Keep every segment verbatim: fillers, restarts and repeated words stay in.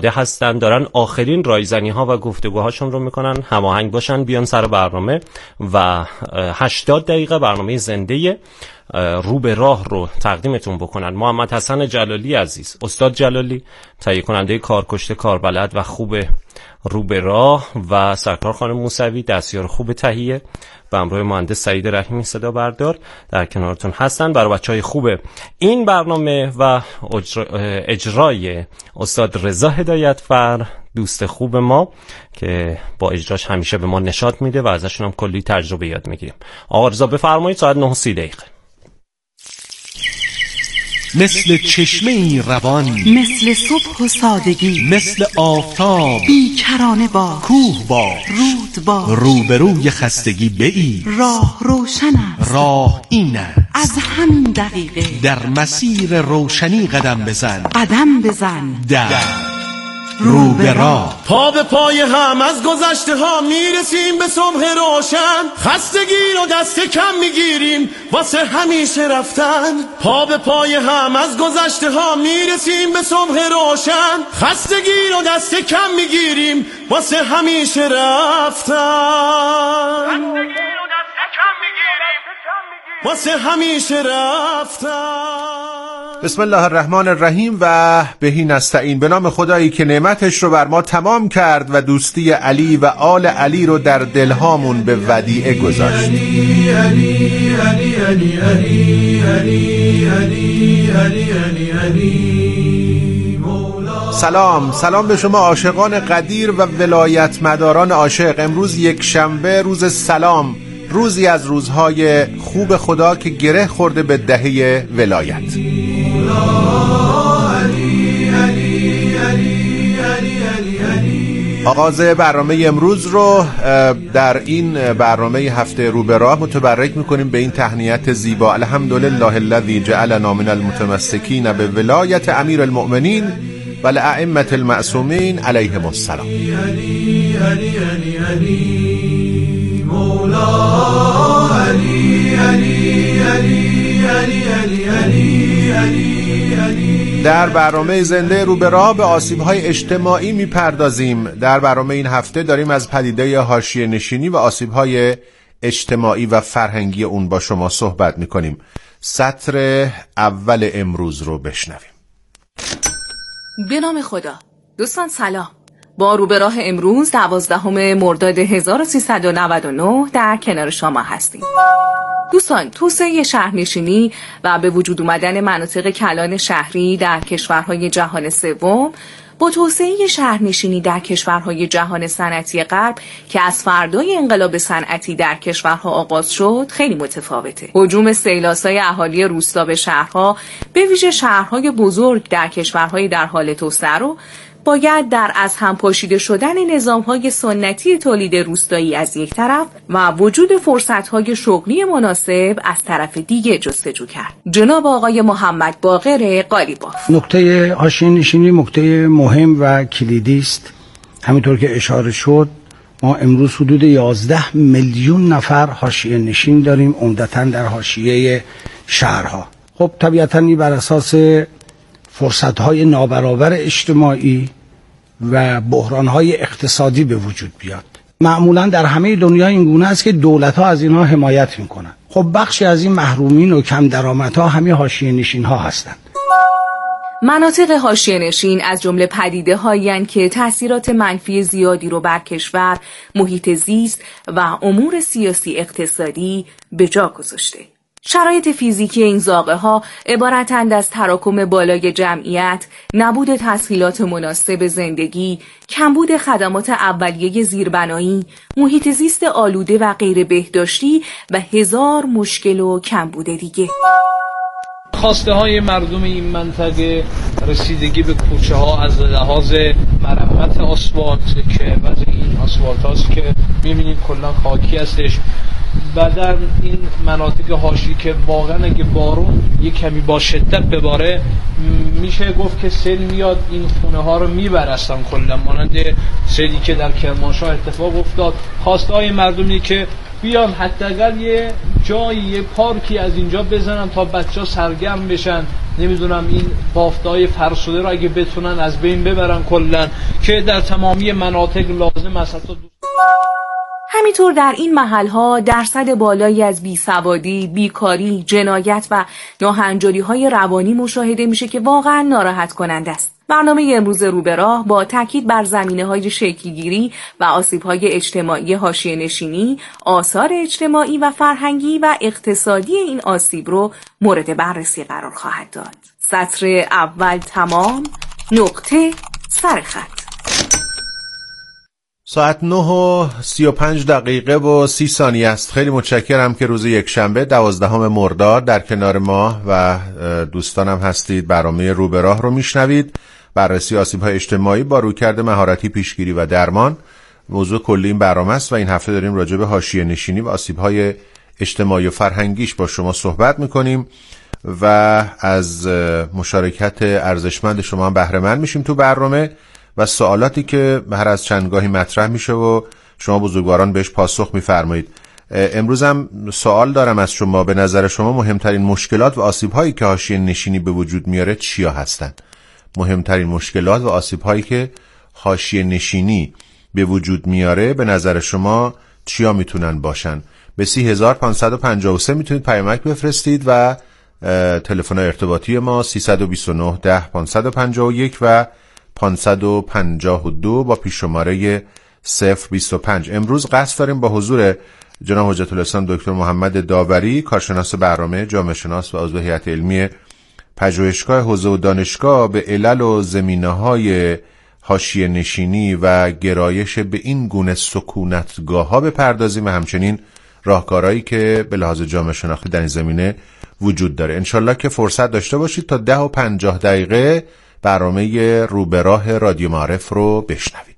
هستن، دارن آخرین رایزنی ها و گفتگوهاشون رو میکنن. هماهنگ باشن بیان سر برنامه و هشتاد دقیقه برنامه زنده رو به راه رو تقدیمتون بکنن. محمد حسن جلالی عزیز، استاد جلالی، تهیه کننده کارکشته، کاربلد و خوب رو به راه، و سرکار خانم موسوی، دستیار خوب تهیه، و همراه مهندس سعید رحیمی صدا بردار در کنارتون هستن. برای بچهای خوب این برنامه و اجرای استاد رضا هدایتفر، دوست خوب ما که با اجراش همیشه به ما نشاط میده و ازشون هم کلی تجربه یاد میگیریم. آقا رضا بفرمایید. ساعت نه و سی دقیقه. مثل چشمه روان، مثل صبح و سادگی، مثل آفتاب بیکرانه با کوه با رود با روبروی خستگی بئی. راه روشن است، راه این است، از همین دقیقه در مسیر روشنی قدم بزن، قدم بزن در رو به راه. پا به پای هم از گذشته ها میرسیم به صبح روشن، خستگی رو دست کم میگیریم واسه همیشه رفتن. پا به پای هم از گذشته ها میرسیم به صبح روشن، خستگی رو دست کم میگیریم واسه همیشه رفتن. خستگی رو دست کم میگیریم واسه همیشه رفتن. بسم الله الرحمن الرحیم و بهی نستعین. به نام خدایی که نعمتش رو بر ما تمام کرد و دوستی علی و آل علی رو در دلهامون به ودیعه گذاشت. علی علی علی علی علی علی علی علی علی. سلام سلام به شما عاشقان قدیر و ولایت مداران عاشق. امروز یک شنبه، روز سلام، روزی از روزهای خوب خدا که گره خورده به دهه ولایت. آغاز برنامه امروز رو در این برنامه هفته رو به راه متبرک میکنیم به این تهنیت زیبا: الحمدلله الذی جعلنا من المتمسکین به ولایت امیر المؤمنین و الائمة المعصومین علیهم السلام. در برنامه زنده رو به راه به آسیب‌های اجتماعی می‌پردازیم. در برنامه این هفته داریم از پدیده حاشیه نشینی و آسیب‌های اجتماعی و فرهنگی اون با شما صحبت می‌کنیم. سطر اول امروز رو بشنویم. به نام خدا. دوستان سلام. با رو به راه امروز دوازدهم مرداد هزار و سیصد و نود و نه در کنار شما هستیم. دوستان، توسعه شهرنشینی و به وجود اومدن مناطق کلان شهری در کشورهای جهان سوم با توسعه شهرنشینی در کشورهای جهان صنعتی غرب که از فردای انقلاب صنعتی در کشورها آغاز شد خیلی متفاوته. هجوم سیلاسای اهالی روستا به شهرها، به ویژه شهرهای بزرگ در کشورهای در حال توسعه رو باید در از هم پاشیده شدن نظام‌های سنتی تولید روستایی از یک طرف و وجود فرصت‌های شغلی مناسب از طرف دیگه جستجو کرد. جناب آقای محمد باقر قالیباف. نکته حاشیه نشینی نکته مهم و کلیدی است. همینطور که اشاره شد ما امروز حدود یازده میلیون نفر حاشیه نشین داریم، عمدتاً در حاشیه شهرها. خب طبیعتاً این بر اساس فرصت‌های نابرابر اجتماعی و بحران‌های اقتصادی به وجود بیاد. معمولاً در همه دنیا این گونه است که دولت‌ها از اینها حمایت می‌کنند. خب بخشی از این محرومین و کم درآمدها همین حاشیه نشین‌ها هستند. مناطق حاشیه‌نشین از جمله پدیده‌هایی هستند که تأثیرات منفی زیادی رو بر کشور، محیط زیست و امور سیاسی اقتصادی به جا گذاشته. شرایط فیزیکی این زاغه ها عبارتند از تراکم بالای جمعیت، نبود تسهیلات مناسب زندگی، کمبود خدمات اولیه زیربنایی، محیط زیست آلوده و غیر بهداشتی و هزار مشکل و کمبود دیگه. خواسته های مردم این منطقه رسیدگی به کوچه ها از لحاظ مرمت آسفالت که وضع این آسفالت هاست که میبینید کلا خاکی هستش و در این مناطق حاشیه که واقعا اگه بارون یک کمی با شدت بباره میشه گفت که سیل میاد این خونه ها رو میبرستن کلا، مانند سیلی که در کرمانشاه اتفاق افتاد. خواسته های مردمی که بیان حداقل یه جایی، یه پارکی از اینجا بزنن تا بچه‌ها سرگرم بشن، نمیدونم این بافت‌های فرسوده رو اگه بتونن از بین ببرن کلا، که در تمامی مناطق لازم است. حتی همینطور در این محل‌ها درصد بالایی از بیسوادی، بیکاری، جنایت و ناهنجاری‌های روانی مشاهده میشه که واقعا ناراحت کننده است. برنامه امروز رو به راه با تاکید بر زمینه‌های شکل‌گیری و آسیب‌های اجتماعی حاشیه‌نشینی، آثار اجتماعی و فرهنگی و اقتصادی این آسیب رو مورد بررسی قرار خواهد داد. سطر اول تمام، نقطه سرخط. ساعت نه و سی و پنج دقیقه و سی ثانیه است. خیلی متشکرم که روز یک شنبه دوازدهم مرداد در کنار ما و دوستانم هستید. برنامه رو به راه رو میشنوید. بررسی آسیب‌های اجتماعی با رویکرد مهارتی، پیشگیری و درمان موضوع کلی این برنامه است و این هفته داریم راجع به حاشیه‌نشینی و آسیب‌های اجتماعی و فرهنگیش با شما صحبت می‌کنیم و از مشارکت ارزشمند شما هم بهره مند میشیم تو برنامه و سوالاتی که هر از چندگاهی مطرح میشه و شما بزرگواران بهش پاسخ میفرمایید. امروز هم سوال دارم از شما. به نظر شما مهمترین مشکلات و آسیب‌هایی که حاشیه‌نشینی به وجود میاره چیا هستن؟ مهمترین مشکلات و آسیب‌هایی که حاشیه‌نشینی به وجود میاره به نظر شما چیا میتونن باشن؟ به سی هزار پانصد و پنجاه و سه میتونید پیامک بفرستید و تلفن ارتباطی ما سیصد و بیست و نه ده پانصد و پنجاه و یک و پانصد و پنجاه و دو با پیش شماره صفر بیست و پنج. امروز قصد داریم با حضور جناب حجت الاسلام دکتر محمد داوری، کارشناس برنامه، جامعه شناس و عضو هیئت علمی پژوهشگاه حوزه و دانشگاه، به علل و زمینه‌های حاشیه‌نشینی و گرایش به این گونه سکونتگاه‌ها بپردازیم و همچنین راهکارهایی که به لحاظ جامعه شناختی در این زمینه وجود داره. انشالله که فرصت داشته باشید تا ده و پنجاه دقیقه برنامه رو به راه رادیو معارف رو بشنوید.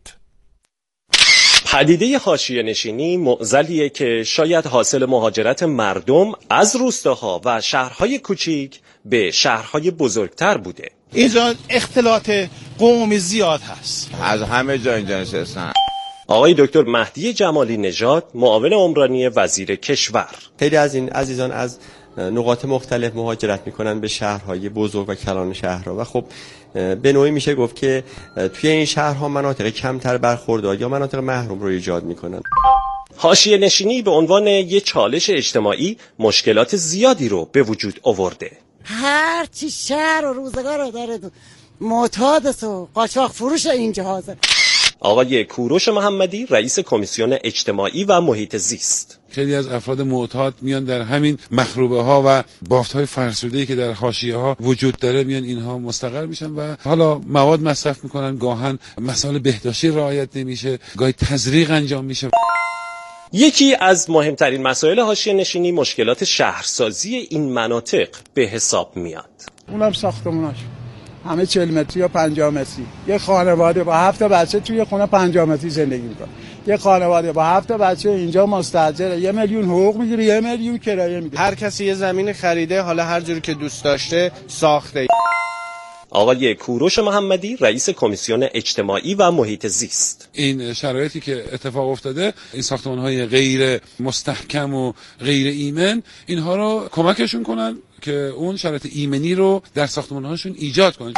پدیده حاشیه‌نشینی معضلیه که شاید حاصل مهاجرت مردم از روستاها و شهرهای کوچیک به شهرهای بزرگتر بوده. اینجا اختلاط قومی زیاد هست، از همه جا اینجا نشستن. آقای دکتر مهدی جمالی نژاد، معاون عمرانی وزیر کشور: خیلی از این عزیزان از نقاط مختلف مهاجرت میکنن به شهرهای بزرگ و کلان شهرها و خب به نوعی میشه گفت که توی این شهرها مناطق کمتر برخوردار یا مناطق محروم رو ایجاد میکنن. حاشیه‌نشینی به عنوان یک چالش اجتماعی مشکلات زیادی رو به وجود آورده. هر چی شهر و روزگار رو داره معتاد و قاچاق فروش اینجا حاضر. آقای کوروش محمدی، رئیس کمیسیون اجتماعی و محیط زیست: خیلی از افراد معتاد میان در همین مخروبه ها و بافت های فرسوده‌ای که در حاشیه ها وجود داره میان اینها مستقر میشن و حالا مواد مصرف میکنن، گاهن مسائل بهداشتی رعایت نمیشه، گاهی تزریق انجام میشه. یکی از مهمترین مسائل حاشیه‌نشینی مشکلات شهرسازی این مناطق به حساب میاد. اونم ساختموناش همه چهل متری یا پنجاه متری. یه خانواده با هفت بچه توی خونه پنجاه متری زندگی میکنه. یه خانواده با هفت بچه اینجا مستاجره، یه میلیون حقوق میگیره، یه میلیون کرایه میگیره. هر کسی یه زمین خریده، حالا هر جوری که دوست داشته ساخته. آقای کوروش محمدی، رئیس کمیسیون اجتماعی و محیط زیست: این شرایطی که اتفاق افتاده، این ساختمان‌های غیر مستحکم و غیر ایمن، اینها رو کمکشون کنن که اون شرایط ایمنی رو در ساختمان‌هاشون ایجاد کنن.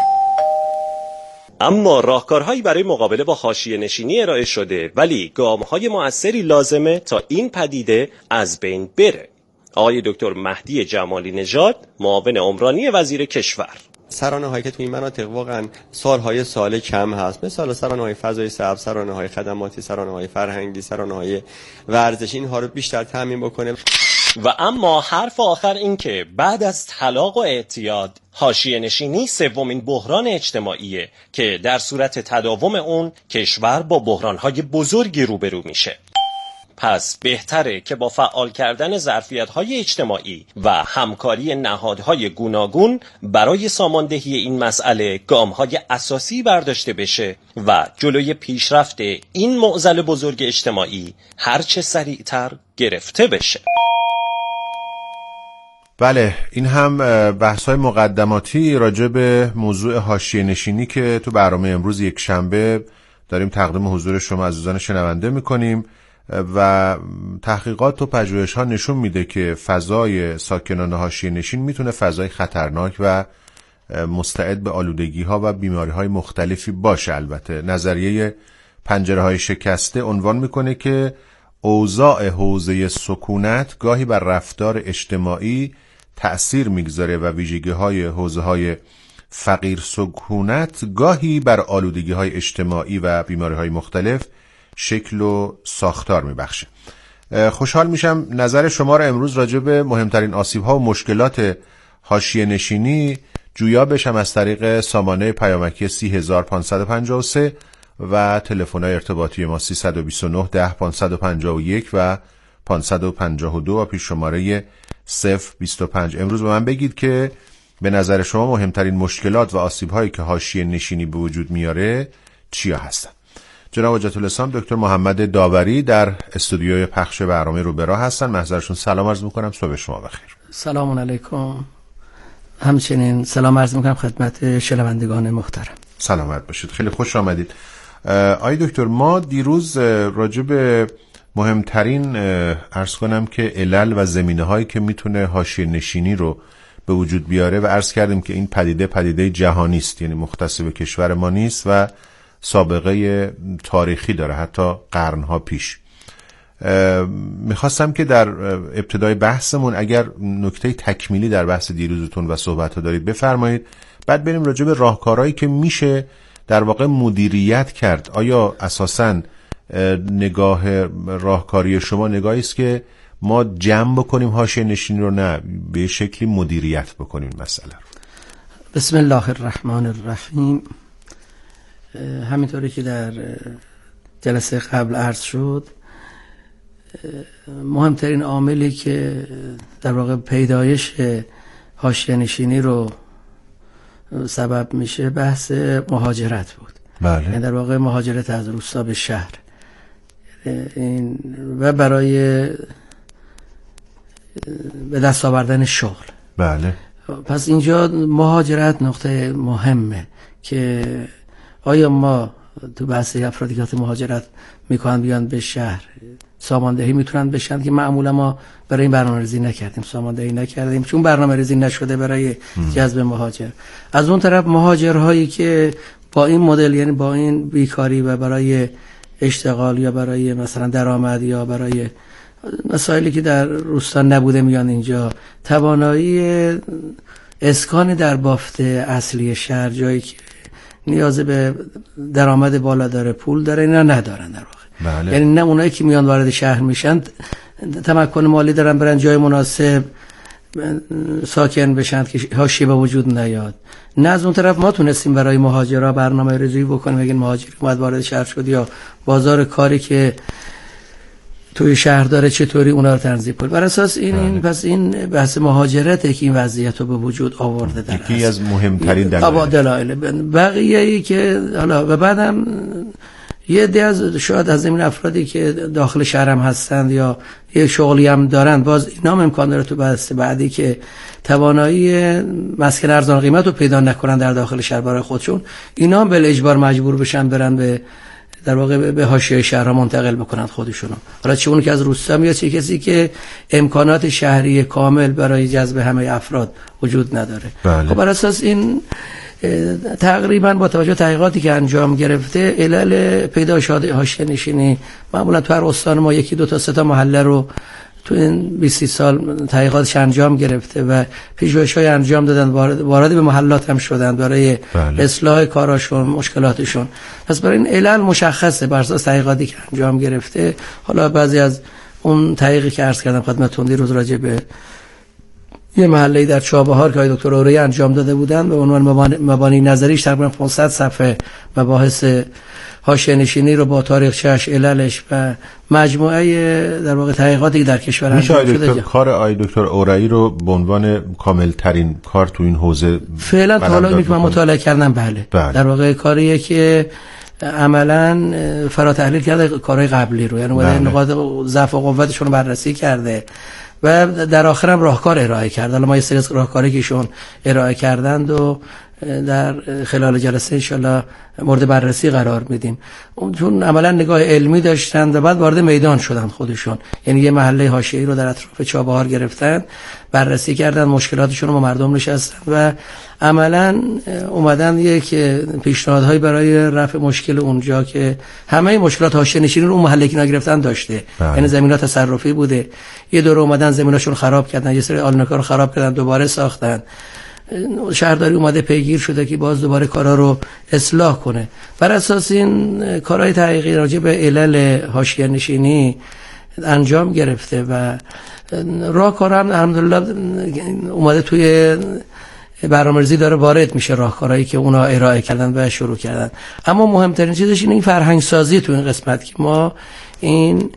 اما راهکارهایی برای مقابله با حاشیه‌نشینی ارائه شده، ولی گام‌های مؤثری لازمه تا این پدیده از بین بره. آقای دکتر مهدی جمالی نژاد، معاون عمرانی وزیر کشور: سرانه‌هایی که تو این مناطق واقعا سالهای سال کم هست، مثلا سرانه‌های فضای سبز، سرانه‌های خدماتی، سرانه‌های فرهنگی، سرانه‌های ورزشی، اینها رو بیشتر تامین بکنه. و اما حرف آخر این که بعد از طلاق و اعتیاد، حاشیه‌نشینی سومین بحران اجتماعیه که در صورت تداوم اون کشور با بحران‌های بزرگی روبرو میشه. پس بهتره که با فعال کردن ظرفیت‌های اجتماعی و همکاری نهادهای گوناگون برای ساماندهی این مسئله گام‌های اساسی برداشته بشه و جلوی پیشرفت این معضل بزرگ اجتماعی هرچه سریعتر گرفته بشه. بله، این هم بحث‌های مقدماتی راجع به موضوع حاشیه‌نشینی که تو برنامه امروز یک شنبه داریم تقدیم حضور شما عزیزان شنونده می‌کنیم و تحقیقات و پژوهش‌ها نشون میده که فضای ساکنان حاشیه نشین میتونه فضای خطرناک و مستعد به آلودگی‌ها و بیماری‌های مختلفی باشه. البته نظریه پنجره‌های شکسته عنوان میکنه که اوضاع حوزه سکونت گاهی بر رفتار اجتماعی تأثیر میگذاره و ویژگی‌های حوزه‌های فقیر سکونت گاهی بر آلودگی‌های اجتماعی و بیماری‌های مختلف شکل و ساختار میبخشه. خوشحال میشم نظر شما را امروز راجع به مهمترین آسیب‌ها و مشکلات حاشیه نشینی جویا بشم از طریق سامانه پیامکی سی هزار پانصد و پنجاه و سه و تلفن‌های ارتباطی ما سیصد و بیست و نه ده پانصد و پنجاه و یک و پانصد و پنجاه و دو و پیش شماره صفر بیست و پنج. امروز به من بگید که به نظر شما مهمترین مشکلات و آسیب‌هایی که حاشیه نشینی به وجود میاره چیا هستن؟ جناب حجت الاسلام دکتر محمد داوری در استودیوی پخش برنامه رو به راه هستن. محضرشون سلام عرض میکنم. صبح شما بخیر. سلام علیکم. همچنین سلام عرض میکنم خدمت شنوندگان محترم. سلامت باشید. خیلی خوش آمدید. آقای دکتر، ما دیروز راجع به مهمترین عرض کنم که علل و زمینه هایی که میتونه حاشیه نشینی رو به وجود بیاره و عرض کردیم که این پدیده پدیده جهانی است، یعنی مختص به کشور ما نیست و سابقه تاریخی داره، حتی قرنها پیش. میخواستم که در ابتدای بحثمون اگر نکته تکمیلی در بحث دیروزتون و صحبت‌ها دارید بفرمایید، بعد بریم راجع به راهکارهایی که میشه در واقع مدیریت کرد. آیا اساساً نگاه راهکاری شما نگاهی است که ما جمع بکنیم حاشیه نشینی رو، نه به شکلی مدیریت بکنیم مسئله رو؟ بسم الله الرحمن الرحیم. همینطوری که در جلسه قبل عرض شد، مهمترین عاملی که در واقع پیدایش حاشیه نشینی رو سبب میشه بحث مهاجرت بود. بله. یعنی در واقع مهاجرت از روستا به شهر این و برای به دست آوردن شغل. بله. پس اینجا مهاجرت نقطه مهمه که آیا ما تو بحث افرادی که مهاجرت میکنن بیان به شهر ساماندهی میتونن بشن، که معمولا ما برای این برنامه ریزی نکردیم، ساماندهی نکردیم چون برنامه ریزی نشده برای جذب مهاجر. از اون طرف مهاجرهایی که با این مدل، یعنی با این بیکاری و برای اشتغال یا برای مثلا درآمد یا برای مسائلی که در روستا نبوده میان اینجا، توانایی اسکان در بافت اصلی شهر، جایی که نیاز به درآمد بالا داره، پول داره، اینا ندارن در واقع. بله. یعنی نه اونایی که میان وارد شهر میشن تمکن مالی دارن برن جای مناسب ساکن بشن که حاشیه به وجود نیاد. نه از اون طرف ما تونستیم برای مهاجرا برنامه ریزی بکنیم، بگین مهاجر اومد وارد شهر شد یا بازار کاری که توی شهر داره چطوری اونا رو تنظیم کنیم. بر اساس این, این پس این بحث مهاجرته که این وضعیت رو به وجود آورده در یکی از مهمترین دلایل. دلایل بقیه ای که حالا و بعدم یه عده از شاید از این افرادی که داخل شهر هم هستند یا یه شغلی هم دارند، باز اینا هم امکان داره تو بحث بعدی که توانایی مسکن ارزان قیمت رو پیدا نکنن در داخل شهر برای خودشون، اینا هم به اجبار مجبور بشن برن به در واقع به حاشیه شهرها منتقل بکنن خودشونو. حالا چه اون که از روستا میاد، چه کسی که امکانات شهری کامل برای جذب همه افراد وجود نداره. بله. خب بر اساس این تقریبا با توجه تحقیقاتی که انجام گرفته، علل پیدا شده حاشیه نشینی معمولا تو هر استان ما یکی دو تا سه تا محله رو تو این بیست سال تحقیقاتش انجام گرفته و پژوهش‌های انجام دادن، وارد به محلات هم شدن برای بله. اصلاح کاراشون، مشکلاتشون. پس برای این علل مشخصه بر اساس تحقیقاتی که انجام گرفته. حالا بعضی از اون تحقیقی که عرض کردم خدمتتون دیروز راجع به یه محله‌ای در چابهار که دکتر اورایی انجام داده بودن به عنوان مبانی نظریش تقریبا پانصد صفحه مباحث حاشیه نشینی رو با تاریخچه‌اش، عللش و مجموعه در واقع تحقیقاتی که در کشور انجام شده. دکتر کار آقای دکتر اورایی رو به عنوان کامل ترین کار تو این حوزه فعلا تا حالا میتونم مطالعه کردم. بله. بله. در واقع کاریه که عملاً فرا تحلیل کرده کارهای قبلی رو، یعنی بله. نقاط ضعف و قوتشون رو بررسی کرده و در آخر هم راهکار ارائه کرد. حالا ما یه سری راهکاری که ایشون ارائه کردند و در خلال جلسه انشالله مورد بررسی قرار میدیم. چون عملا نگاه علمی داشتن و بعد وارد میدان شدن خودشون، یعنی یه محله حاشیه‌ای رو در اطراف چابهار گرفتن، بررسی کردن، مشکلاتشون رو با مردم نشستن و عملا اومدن یک پیشنهادهایی برای رفع مشکل اونجا که همه مشکلات حاشیه نشینی رو اون محله که نگرفتن داشته. یعنی زمینات تصرفی بوده، یه دوره اومدن زمیناشون خراب کردن، یه سری آلونکا رو خراب کردن، دوباره ساختن. شهرداری اومده پیگیر شده که باز دوباره کارا رو اصلاح کنه. بر اساس این کارهای تحقیقی راجع به علل حاشیه نشینی انجام گرفته و راهکار هم الحمدلله اومده توی برنامه‌ریزی داره وارد میشه، راهکارهایی که اونا ارائه کردن و شروع کردن. اما مهمترین چیزش اینه این فرهنگ سازی تو این قسمت که ما این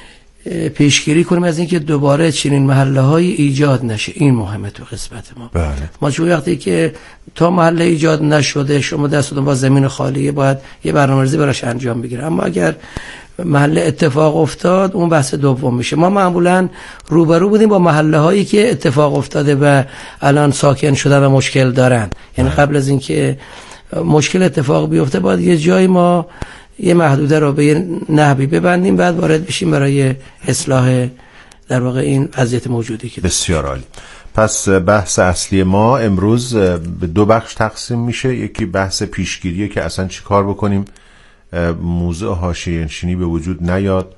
پیشگیری کنیم از اینکه دوباره چنین محله های ایجاد نشه. این مهمه تو قسمت ما. بله. ما چون وقتی که تا محله ایجاد نشده شما دستتون با زمین خالیه باید یه برنامه‌ریزی براش انجام بگیره، اما اگر محله اتفاق افتاد اون بحث دوم میشه. ما معمولا روبرو بودیم با محله هایی که اتفاق افتاده و الان ساکن شدن و مشکل دارن. یعنی قبل از اینکه مشکل اتفاق بیفته باید یه جایی ما یه محدوده رو به یه نحوی ببندیم، بعد وارد بشیم برای اصلاح در واقع این وضعیت موجودی که بسیار عالی. پس بحث اصلی ما امروز به دو بخش تقسیم میشه. یکی بحث پیشگیریه که اصلا چی کار بکنیم موضوع حاشیه نشینی به وجود نیاد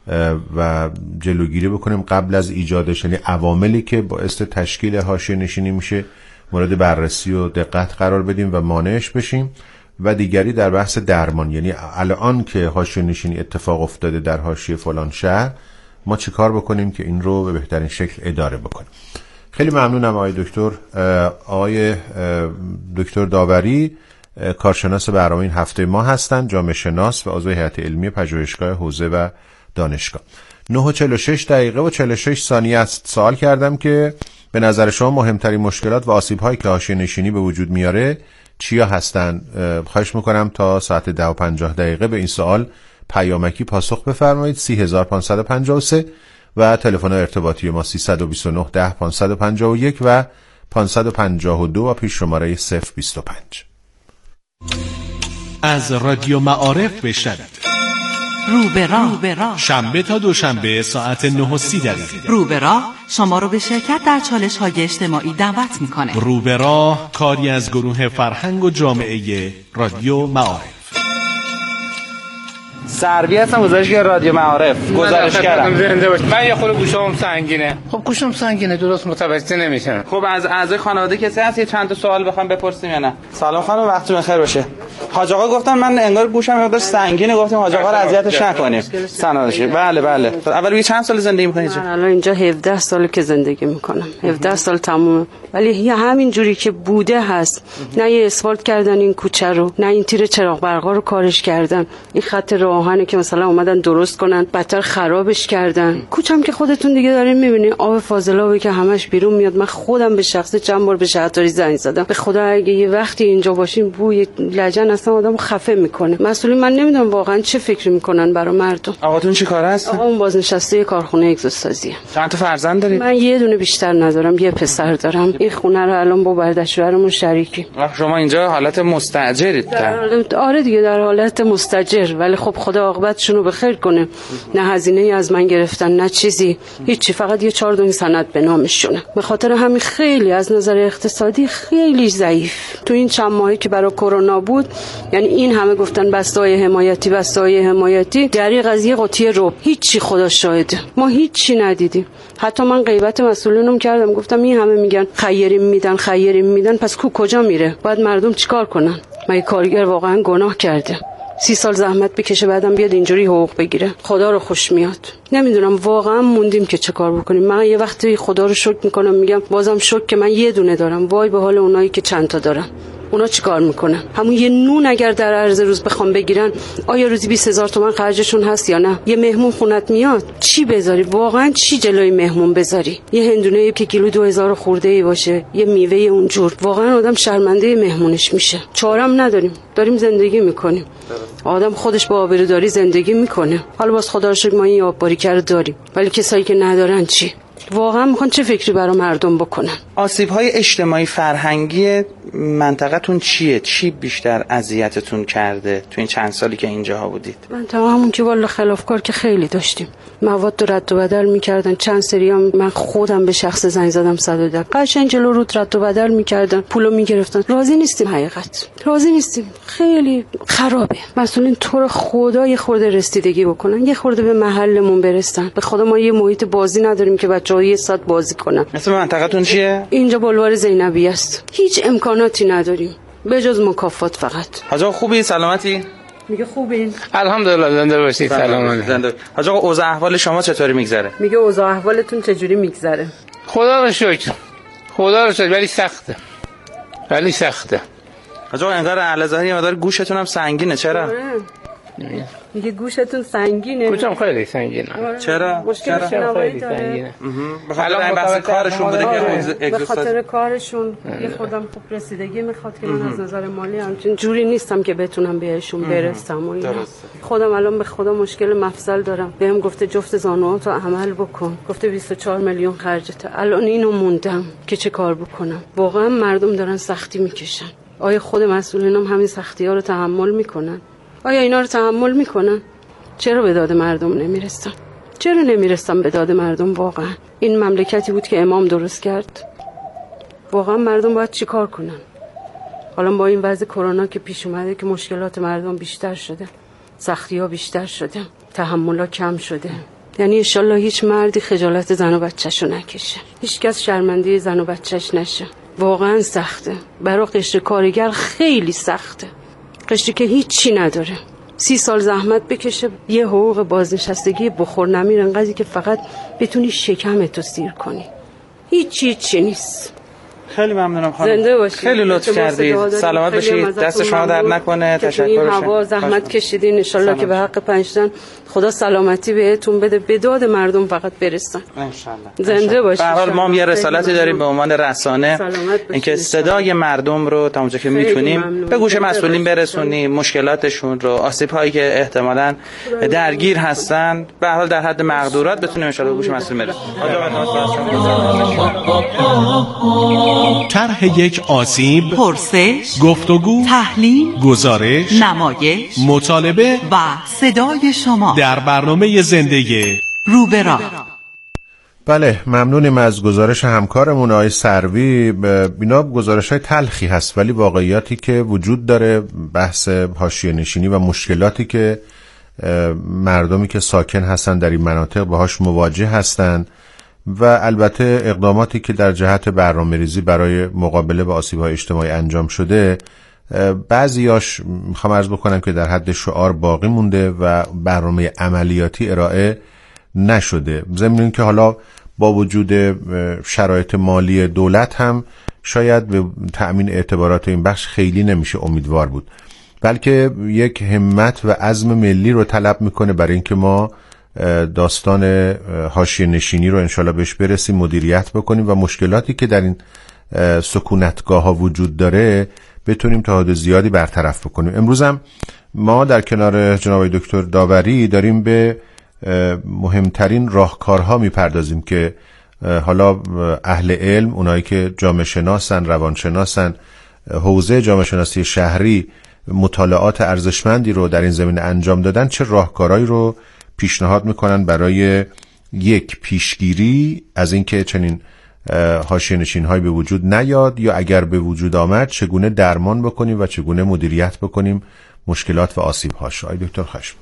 و جلوگیری بکنیم قبل از ایجادش، یعنی عواملی که باعث تشکیل حاشیه نشینی میشه مورد بررسی و دقت قرار بدیم و مانعش بشیم. و دیگری در بحث درمان، یعنی الان که حاشیه نشینی اتفاق افتاده در حاشیه فلان شهر ما چی کار بکنیم که این رو به بهترین شکل اداره بکنیم. خیلی ممنونم آقای دکتر. آقای دکتر داوری کارشناس برنامه این هفته ما هستند، جامعه شناس و عضو هیئت علمی پژوهشگاه حوزه و دانشگاه. نه و چهل و شش دقیقه و چهل و شش ثانیه است. سوال کردم که به نظر شما مهمترین مشکلات و آسیب‌هایی که حاشیه نشینی به وجود میاره چیا هستن؟ خواهش میکنم تا ساعت ده و پنجاه دقیقه به این سوال پیامکی پاسخ بفرمایید. سی هزار پانصد و پنجاه و سه و تلفن ارتباطی ما سیصد و بیست و نه ده پانصد و پنجاه و یک و پانصد و پنجاه و دو و پیش شماره صفر بیست و پنج. از رادیو معارف بشنوید. رو به راه، شنبه تا دوشنبه ساعت نه و سی دقیقه. رو به راه شما رو به شرکت در چالش های اجتماعی دعوت میکنه. رو به راه کاری از گروه فرهنگ و جامعه رادیو معارف. سربی هستم، گزارشگر رادیو معارف، گزارشگرم. زنده باش. من یه خورده گوشام سنگینه. خب گوشام سنگینه درست متوجه نمیشم. خب از اعضای خانواده کسی هست یه چند تا سوال بخوام بپرسیم یا نه؟ سلام خانم، وقتتون بخیر باشه. حاج آقا گفتن من انگار گوشم مقدار سنگینه، گفتیم حاج آقا رو اذیتش نکنیم. سنادشه. بله بله. اول یه چند سال زندگی می‌کنید اینجا؟ من الان اینجا هفده ساله که زندگی می‌کنم. هفده سال تمومه. ولی یه همین جوری که بوده هست. نه یه اسفالت کردن این کوچه رو، نه این تیر چراغ برقا رو کارش کردن. این خط راهنی که مثلا اومدن درست کنن بدتر خرابش کردن. کوچم که خودتون دیگه دارین میبینین آب فاضلابی که همش بیرون میاد. من خودم به شخصه چند بار به شهرداری زنگ زدم. به خدا اگه یه وقتی اینجا باشین بوی لجن اصلا آدمو خفه میکنه. مسئولین من نمیدونم واقعا چه فکری میکنن برای مردم. آقاتون چی کار هست؟ آقام بازنشسته کارخونه اگزوستسازیه. چند تا فرزند دارید؟ من یه دونه بیشتر ندارم، یه پسر دارم. این خونه رو الان با بردشورمون شریکی. شما اینجا حالت مستاجرید؟ در... آره دیگه در حالت مستاجر، ولی خب خدا عاقبتشون رو بخیر کنه. نه هزینه ای از من گرفتن نه چیزی، هیچی، فقط یه چهار دونه سند به نامشونه. به خاطر همین خیلی از نظر اقتصادی خیلی ضعیف. تو این چند ماهی که برای کرونا بود، یعنی این همه گفتن بسته‌های حمایتی بسته‌های حمایتی، دریغ از یه قطعه رب، هیچی خدا شاهده ما هیچی ندیدیم. حتی من غیبت مسئولینم کردم، گفتم این همه میگن خیریم میدن خیریم میدن، پس کو کجا میره؟ باید مردم چیکار کنن؟ مگه کارگر واقعا گناه کرده؟ سی سال زحمت بکشه بعدم بیاد اینجوری حقوق بگیره؟ خدا رو خوش میاد. نمیدونم واقعا موندیم که چه کار بکنیم. من یه وقتی خدا رو شکر میکنم، میگم بازم شکر که من یه دونه دارم. وای به حال اونایی که چند تا دارن. اونا چیکار میکنن؟ همون یه نون اگر در عرض روز بخوام بگیرن، آیا روزی بیست هزار تومان خرجشون هست یا نه؟ یه مهمون خونت میاد، چی بذاری؟ واقعا چی جلوی مهمون بذاری؟ یه هندونه که کیلو دو هزار خورده ای باشه، یه میوه اونجور، واقعا آدم شرمنده مهمونش میشه. چارم نداریم، داریم زندگی میکنیم. آدم خودش با آبروداری زندگی میکنه. حالا باز خدا رو شکر ما این آب باریکه رو داریم، ولی کسایی که ندارن چی؟ واقعا میخوان چه فکری برای مردم بکنن؟ آسیب‌های اجتماعی فرهنگی منطقه‌تون چیه؟ چی بیشتر اذیتتون کرده تو این چند سالی که اینجاها بودید؟ من تمامون که والا خلافکار که خیلی داشتیم، مواد رد و بدل میکردن. چند سری هم من خودم به شخص زنگ زدم صد و ده قشنگ جلو رود رد و بدل میکردن، پولو میگرفتن. راضی نیستیم، حقیقت راضی نیستیم، خیلی خرابه. مسئولین تو رو خدا یه خورده رسیدگی بکنن، یه خورده به محلمون برسن. به خدا ما یه محیط بازی نداریم که بچه‌ها یه ساعت بازی کنن. مثلا منطقه‌تون چیه؟ اینجا بلوار زینبی است. هیچ امکاناتی نداریم به جز مکافات فقط. حاج آقا خوبی؟ سلامتی؟ میگه خوبین؟ الحمدلله زنده باشید. سلامت. زنده. حاج آقا اوضاع احوال شما چطوری میگذره؟ میگه اوضاع احوالتون چجوری میگذره؟ خدا رو شکر. خدا رو شکر ولی سخته. ولی سخته. حاج آقا انگار اعلی ظاهری مقدار گوشتون هم سنگینه، چرا؟ میگه گوشتون سنگینه. گوشم خیلی سنگینه. چرا؟ مشکل شنوایی داره. به خاطر این بحث کارشون بوده که به خاطر کارشون یه خودم خوب رسیدگی میخواد که من از نظر مالی همچین جوری نیستم که بتونم بهشون برسم و اینا. خودم الان به خدا مشکل مفصل دارم. بهم گفته جفت زانوهاتو عمل بکن. گفته بیست و چهار میلیون خرجته. الان اینو موندم که چه کار بکنم. واقعا مردم دارن سختی میکشن. آیا خود مسئولین هم همین سختی ها رو تحمل میکنن؟ آیا اینا رو تحمل میکنن؟ چرا به داد مردم نمیرسن؟ چرا نمیرسن به داد مردم؟ واقعا این مملکتی بود که امام درست کرد. واقعا مردم باید چی کار کنن؟ حالا با این وضع کرونا که پیش اومده که مشکلات مردم بیشتر شده، سختی ها بیشتر شده، تحمل ها کم شده. یعنی انشالله هیچ مردی خجالت زن و بچه‌شو نکشه، هیچ کس شرمنده زن و بچه‌ش نشه. واقعا سخته، برای قشر کارگر خیلی سخته. قشری که هیچی نداره، سی سال زحمت بکشه یه حقوق بازنشستگی بخور نمیر، انقدری که فقط بتونی شکمتو سیر کنی. هیچی هیچی نیست. خیلی ممنونم خانم. زنده باشید. خیلی لطف کردید. سلامت باشید. دست شما درد نکنه. تشکر. این هوا زحمت کشیدین، ان شاءالله که به حق پنجتن خدا سلامتی بهتون بده، به داد مردم فقط برسن. ان شاءالله. زنده باشید. به هر حال ما هم یه رسالتی داریم به عنوان رسانه، اینکه صدای مردم رو تا اونجا که میتونیم به گوش مسئولین برسونیم، مشکلاتشون رو، آسیب‌هایی که احتمالاً درگیر هستن، به هر حال در حد مقدورات بتونیم ان شاءالله به گوش مسئولین برسونیم. طرح یک آسیب، پرسش، گفتگو، تحلیل، گزارش، نمایش، مطالبه و صدای شما در برنامه زنده رو به راه. بله، ممنونیم از گزارش همکارمون آقای سروی. اینا گزارش‌های تلخی هست ولی واقعیاتی که وجود داره، بحث حاشیه‌نشینی و مشکلاتی که مردمی که ساکن هستن در این مناطق باهاش مواجه هستن و البته اقداماتی که در جهت برنامه‌ریزی برای مقابله با آسیب‌های اجتماعی انجام شده، بعضیاش میخوام عرض بکنم که در حد شعار باقی مونده و برنامه عملیاتی ارائه نشده. ضمن اینکه حالا با وجود شرایط مالی دولت هم شاید به تأمین اعتبارات این بخش خیلی نمیشه امیدوار بود، بلکه یک همت و عزم ملی رو طلب میکنه برای اینکه ما داستان حاشیه نشینی رو انشالله بهش برسیم، مدیریت بکنیم و مشکلاتی که در این سکونتگاه ها وجود داره بتونیم تا حد زیادی برطرف بکنیم. امروز هم ما در کنار جناب دکتر داوری داریم به مهمترین راهکارها میپردازیم که حالا اهل علم، اونایی که جامعه شناسن، روانشناسن، حوزه جامعه شناسی شهری مطالعات ارزشمندی رو در این زمینه انجام دادن، چه راهکارهایی رو پیشنهاد میکنن برای یک پیشگیری از اینکه چنین حاشیه‌نشین‌هایی به وجود نیاد، یا اگر به وجود آمد چگونه درمان بکنیم و چگونه مدیریت بکنیم مشکلات و آسیب‌هاش. آقای دکتر خشم.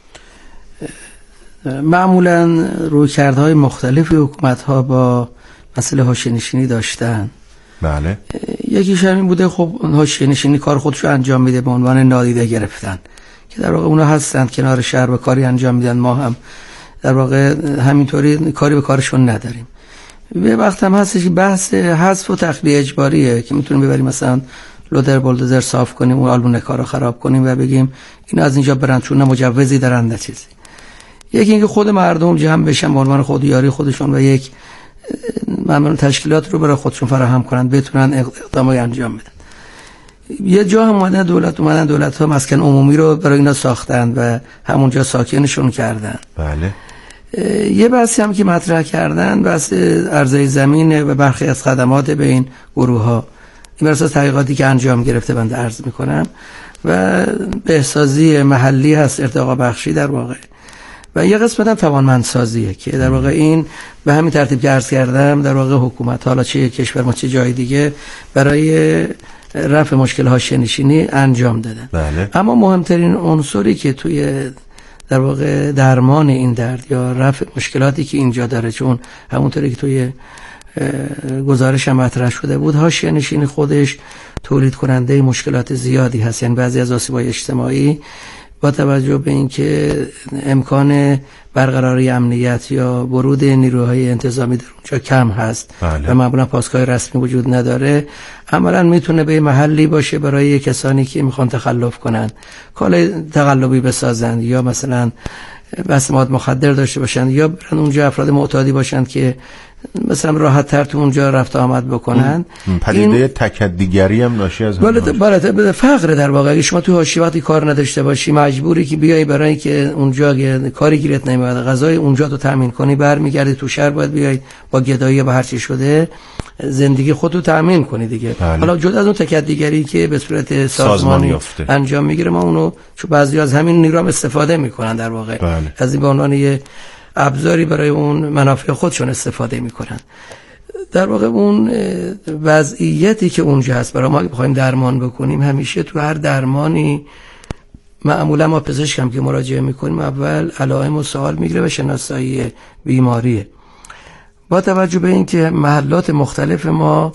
معمولا رویکردهای مختلفی حکومت‌ها با مسئله حاشیه‌نشینی داشتن. بله. یکیش همین بوده خب حاشیه‌نشینی کار خودشو انجام میده به عنوان نادیده گرفتن، که در واقع اونا هستند کنار شهر به کاری انجام میدن، ما هم در واقع همینطوری کاری به کارشون نداریم. به وقت هم هستش بحث حذف و تخلیه اجباریه که میتونیم ببریم مثلا لودر بولدوزر صاف کنیم و آلبوم کارو خراب کنیم و بگیم اینا از اینجا برن چون مجوزی دارن نه چیزی. یکی اینکه خود مردم جمع بشن به عنوان خودیاری خودشون و یک معمولا تشکیلات رو برای خودشون فراهم کنن، بتونن اقدامای انجام بدن. یه جا هم اومدن دولت اومدن دولت ها مسکن عمومی رو برای اینا ساختن و همونجا ساکنشون کردن. بله. یه بحثی هم که مطرح کردن بحث عرضه زمین و برخی از خدمات به این گروه ها، این بر اساس تحقیقاتی که انجام گرفته بنده عرض میکنم و بهسازی محلی هست، ارتقا بخشی در واقع، و یه قسمت هم توانمندسازیه که در واقع این به همین ترتیب که عرض کردم در واقع حکومت حالا چه کشور ما چه جای دیگه برای رفع مشکل حاشیه‌نشینی انجام دادن. بله. اما مهمترین عنصری که توی در واقع درمان این درد یا رفع مشکلاتی که اینجا داره، چون همونطوری که توی گزارش هم مطرح شده بود، حاشیه‌نشینی خودش تولید کننده مشکلات زیادی هست. یعنی بعضی از آسیب‌های اجتماعی با توجه به اینکه امکان برقراری امنیت یا ورود نیروهای انتظامی در اونجا کم هست، بله. و معمولا پاسگاه رسمی وجود نداره، عملا میتونه به محلی باشه برای کسانی که میخوان تخلف کنن، کالای تقلبی بسازن یا مثلا بس مواد مخدر داشته باشن یا برن اونجا افراد معتادی باشن که مثلا راحت تر تو اونجا رفت آمد بکنن. پدیده تکدیگری هم ناشی از بالاتر بالاتر فقر در واقع. اگه شما تو حاشیه وقتی کار نداشته باشی مجبوری که بیای برای اینکه اونجا کاری گیرت نمیاد غذای اونجا تو تامین کنی، برمیگردی تو شهر باید بیای با گدایی با هر چی شده زندگی خودتو تامین کنی دیگه. بله. حالا جدا از اون تکدیگری که به صورت سازمانی انجام میگیره، ما اونو چون بعضی از همین نیروام استفاده میکنن در واقع. بله. از این به عنوان یه ابزاری برای اون منافع خودشون استفاده میکنن. در واقع اون وضعیتی که اونجا هست برای ما بخوایم درمان بکنیم، همیشه تو هر درمانی معمولا ما پزشک هم که مراجعه میکنیم اول علائم و سوال میگیره و شناسایی بیماریه. با توجه به اینکه محلات مختلف ما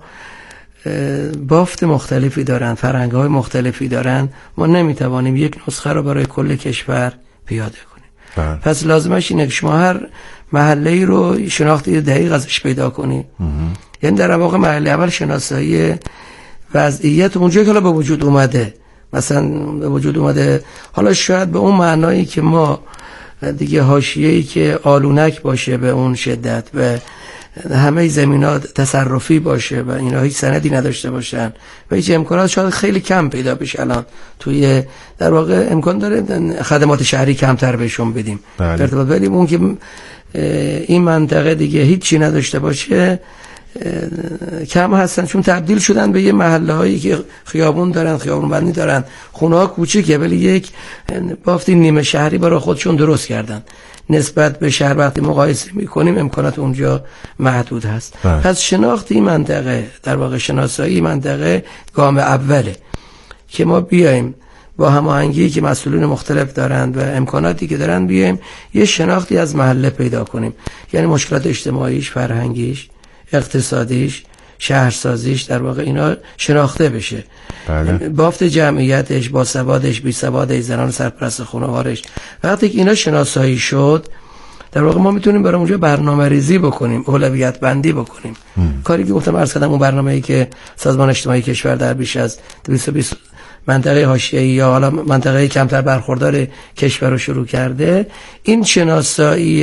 بافت مختلفی دارن، فرهنگ‌های مختلفی دارن، ما نمیتوانیم یک نسخه رو برای کل کشور پیاده کنیم. بله. پس لازمش اینه که شما هر محله ای رو شناختی دقیق ازش پیدا کنی. یعنی در واقع محله اول شناسایی وضعیت اونجایی که حالا به وجود اومده، مثلا به وجود اومده حالا شاید به اون معنایی که ما دیگه حاشیه‌ای که آلونک باشه به اون شدت و همه زمینات تصرفی باشه و اینا هیچ سندی نداشته باشن و هیچ امکانات شاید خیلی کم پیدا بشه. الان توی در واقع امکان داره خدمات شهری کمتر بهشون بدیم. بله. ارتباط بدیم اون که این منطقه دیگه هیچی نداشته باشه کم هستن، چون تبدیل شدن به یه محله هایی که خیابون دارن، خیابون بندی دارن، خونه ها کوچیکه ولی یک بافتی نیمه شهری برای خودشون درست کردن. نسبت به شهر وقتی مقایسه میکنیم امکانات اونجا محدود هست. بله. پس شناخت این منطقه در واقع شناسایی منطقه گام اوله که ما بیایم با هماهنگی که مسئولین مختلف دارند و امکاناتی که دارن بیایم یه شناختی از محله پیدا کنیم. یعنی مشکلات اجتماعیش، فرهنگیش، اقتصادیش، شهرسازیش در واقع اینا شناخته بشه. بله. بافت جمعیتش، با سوادش، بی سوادش، زنان سرپرست خانوارش، وقتی که اینا شناسایی شد در واقع ما میتونیم برای اونجا برنامه ریزی بکنیم، اولویت بندی بکنیم. ام. کاری که گفتم عرض کردم اون برنامه‌ای که سازمان اجتماعی کشور در بیش از دویست و بیست منطقه حاشیه‌ای یا حالا منطقه کمتر برخوردار کشور رو شروع کرده، این شناسایی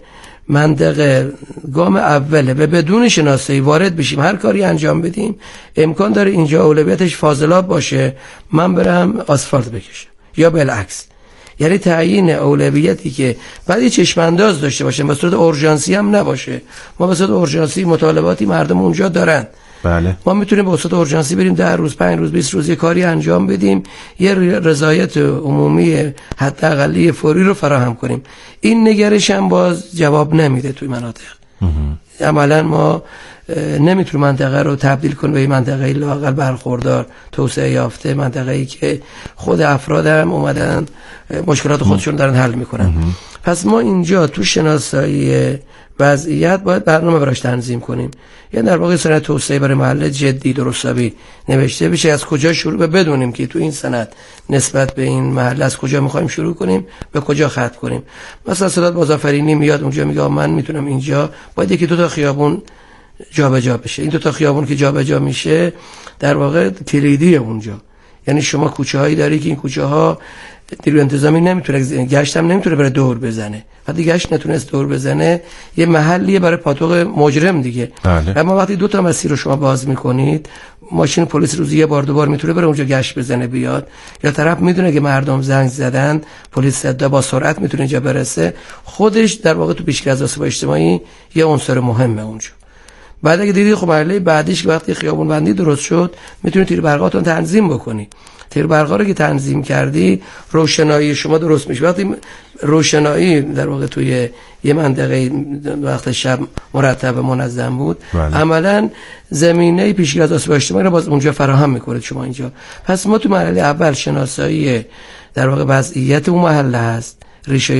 منطقه گام اوله و بدون شناسایی وارد بشیم هر کاری انجام بدیم امکان داره اینجا اولویتش فاضلاب باشه، من برم آسفالت بکشم یا بالعکس. یعنی تعیین اولویتی که بعد یه چشم انداز داشته باشه، به صورت اورژانسی هم نباشه. ما به صورت اورژانسی مطالباتی مردم اونجا دارن، بله. ما میتونیم به صورت اورژانسی بریم ده روز، پنج روز، بیست روز یه کاری انجام بدیم، یه رضایت عمومی حداقلی فوری رو فراهم کنیم. این نگرش هم باز جواب نمیده توی مناطق. عملا ما نمیتونیم منطقه رو تبدیل کنیم به منطقه لااقل برخوردار، توسعه یافته، منطقه‌ای که خود افراد هم اومدن مشکلات خودشون دارن حل میکنن. پس ما اینجا تو شناسایی وضعیت باید برنامه براش تنظیم کنیم. یعنی در واقع سند توسعه برای محله جدی درستابی نوشته بشه، از کجا شروع به بدونیم که تو این سند نسبت به این محله از کجا میخوایم شروع کنیم، به کجا ختم کنیم. مثلا سادات مظفرینی میاد اونجا میگه من میتونم اینجا باید یکی دو تا خیابون جابجا بشه. این دو تا خیابون که جابجا میشه در واقع کلیدیه اونجا. یعنی شما کوچه هایی داری که این کوچه ها نیروی انتظامی نمیتونه گشت هم نمیتونه بره دور بزنه. وقتی گشت نتونست دور بزنه یه محلیه برای پاتوق مجرم دیگه. بله. اما وقتی دو تا مسیر رو شما باز میکنید، ماشین پلیس روزی یه بار دو بار میتونه بره اونجا گشت بزنه بیاد، یا طرف میدونه که مردم زنگ زدن، پلیس صدا با سرعت میتونه اینجا برسه، خودش در واقع تو پیشگیری از آسیب اجتماعی یه عنصر مهمه اونجا. بعد اگه دیدید خب مرحله بعدیش که وقتی خیابون بندی درست شد، میتونید تیر برقاتون تنظیم بکنید. تیر برقا رو که تنظیم کردی، روشنایی شما درست میشه. وقتی روشنایی در واقع توی یه منطقه وقت شب مرتب منظم بود، بله. عملا زمینه پیشگیری از آسیب اجتماعی رو باز اونجا فراهم میکنه شما اینجا. پس ما تو مرحله اول شناسایی در واقع وضعیت اون محله هست، ریشه